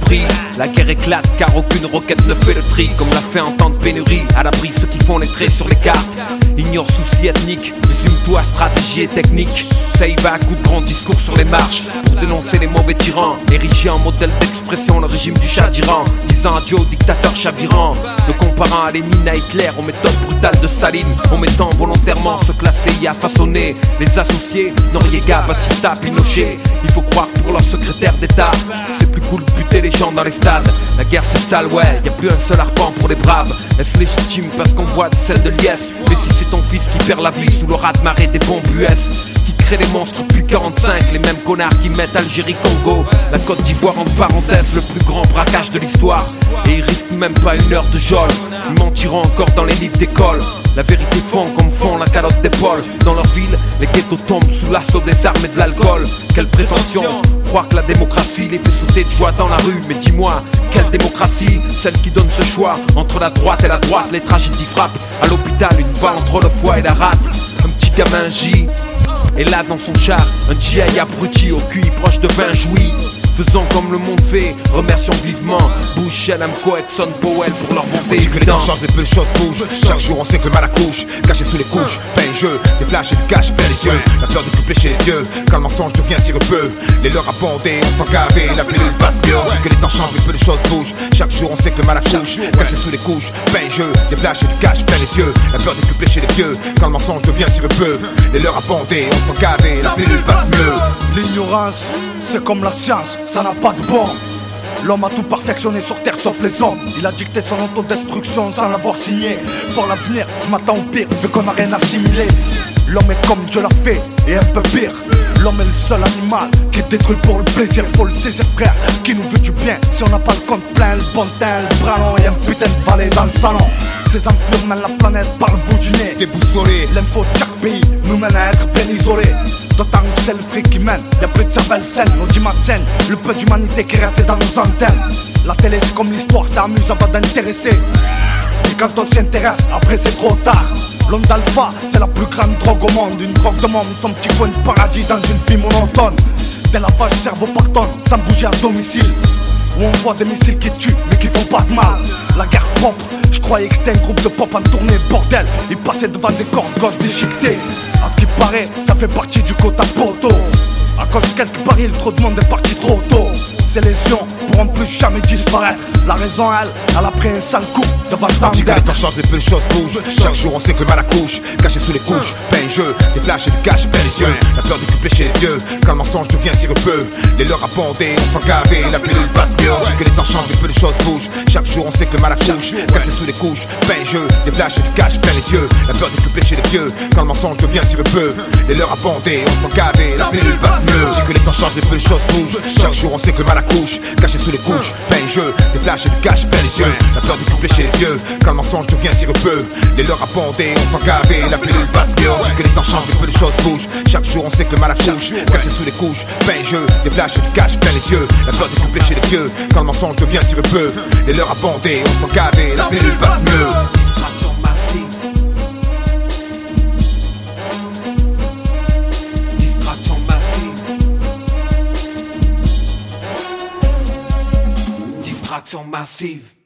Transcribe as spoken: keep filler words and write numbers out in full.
prix. La guerre éclate car aucune roquette ne fait le tri. Comme l'a fait en temps de pénurie, à l'abri ceux qui font les traits sur les cartes. Ignore soucis ethniques, résume-toi stratégie et technique. Ça y va à coups de grands discours sur les marches pour dénoncer les mauvais tyrans. Érigé en modèle d'expression le régime du Shah d'Iran, disant adieu au dictateur chavirant. Le comparant à Lénine, à Hitler, aux méthodes brutales de Staline, omettant volontairement ce que la C I A façonné. Les associés, Noriega, Batista, Pinochet. Il faut croire pour leur secrétaire d'état, c'est plus cool de buter les gens dans les stades. La guerre c'est sale, ouais, y a plus un seul arpent pour les braves. Est-ce légitime parce qu'on voit de celle de liesse? Mais si c'est ton fils qui perd la vie sous le raz-de-marée des bombes U S, qui crée les monstres depuis quarante-cinq, les mêmes connards qui mettent Algérie, Congo, la Côte d'Ivoire en parenthèse, le plus grand braquage de l'histoire. Et ils risquent même pas une heure de geôle, ils mentiront encore dans les livres d'école. La vérité fond comme fond la calotte d'épaule. Dans leur ville, les ghettos tombent sous l'assaut des armes et de l'alcool. Quelle prétention, croire que la démocratie les fait sauter de joie dans la rue. Mais dis-moi, quelle démocratie? Celle qui donne ce choix entre la droite et la droite. Les tragédies frappent à l'hôpital, une balle entre le foie et la rate. Un petit gamin gît, et là dans son char, un G I abruti au Q I proche de vingt jouis. Faisons comme le monde fait, remercions vivement Bush, Shell, Amco, Exxon, Powell pour leur bonté. On dit que les temps changent, mais peu de choses bougent. Chaque jour on sait que le mal accouche, caché sous les couches. Pain jeu, des flashs et du cash, plein les yeux. La peur de coupler chez les vieux, quand le mensonge devient sirupeux. Les leurs abondés, on s'en gavé, la pilule passe mieux. On dit que les temps changent, mais peu de choses bougent. Chaque jour on sait que le mal accouche, caché sous les couches. Pain jeu, des flashs et du cash, plein les yeux. La peur de coupler chez les vieux, quand le mensonge devient sirupeux. Les leurs abondés, on s'en gavé, la pilule passe mieux. L'ignorance, c'est comme la science, ça n'a pas de bon. L'homme a tout perfectionné sur terre sauf les hommes. Il a dicté son autodestruction sans l'avoir signé. Pour l'avenir, je m'attends au pire, vu qu'on n'a rien assimilé. L'homme est comme Dieu l'a fait, et un peu pire. L'homme est le seul animal qui détruit pour le plaisir. Faut le saisir frère, qui nous veut du bien. Si on n'a pas le compte plein, le bon teint, le bras long et un putain de valet dans le salon. Ces enflures mènent la planète par le bout du nez. Déboussolé, l'info de chaque pays nous mène à être bien isolés. D'autant que c'est le fric qui mène, y'a plus de cervelle saine, l'audimat saine, le peu d'humanité qui reste dans nos antennes. La télé c'est comme l'histoire, ça amuse avant d'intéresser. Et quand on s'y intéresse, après c'est trop tard. L'onde d'alpha, c'est la plus grande drogue au monde. Une drogue de monde, son petit coin de paradis dans une vie monotone. Des lavages cerveau par tonne, sans bouger à domicile. Où on voit des missiles qui tuent, mais qui font pas de mal. La guerre propre, je croyais que c'était un groupe de pop en tournée, bordel. Ils passaient devant des corps de gosses déchiquetés. À ce qui paraît, ça fait partie du quota poteau. À cause de quelques barils, trop de monde est parti trop tôt. Ces lésions pourront plus jamais disparaître. La raison, elle, elle a pris un sale coup devant tant d'être. Les temps changent, mais peu de choses bougent. Chaque jour on sait que le mal accouche, caché sous les couches. Pain jeu, des flashs et du cash, plein les yeux. La peur de coupler chez les vieux, quand le mensonge devient sirupeux. Les leurs abondés, on s'en gavé, la pilule passe mieux. On dit que les temps changent, mais peu de choses bougent. Chaque jour on sait que le mal accouche, caché sous les couches. Pain jeu, des flashs et du cash, plein les yeux. La peur de coupler chez les vieux, quand le mensonge devient sirupeux. Les leurs abondés, on s'en gavé, la pilule passe mieux. On dit que les temps changent, mais peu de choses bougent. Chaque jour on sait que le mal accouche, caché sous les couches, pain jeu, des flashs et du cash, plein les yeux. La peur de coupler chez les vieux, quand le mensonge devient sirupeux. Les leurs abondés, on s'en gavé, la pilule passe mieux. On dit que les temps changent, mais peu de choses bougent. Chaque jour on sait que le mal accouche, caché sous les couches, pain jeu, des flashs et du cash, plein les yeux. La peur de coupler chez les vieux, quand le mensonge devient sirupeux. Les leurs abondés, on s'en gavé, la pilule passe mieux. Distraction massive.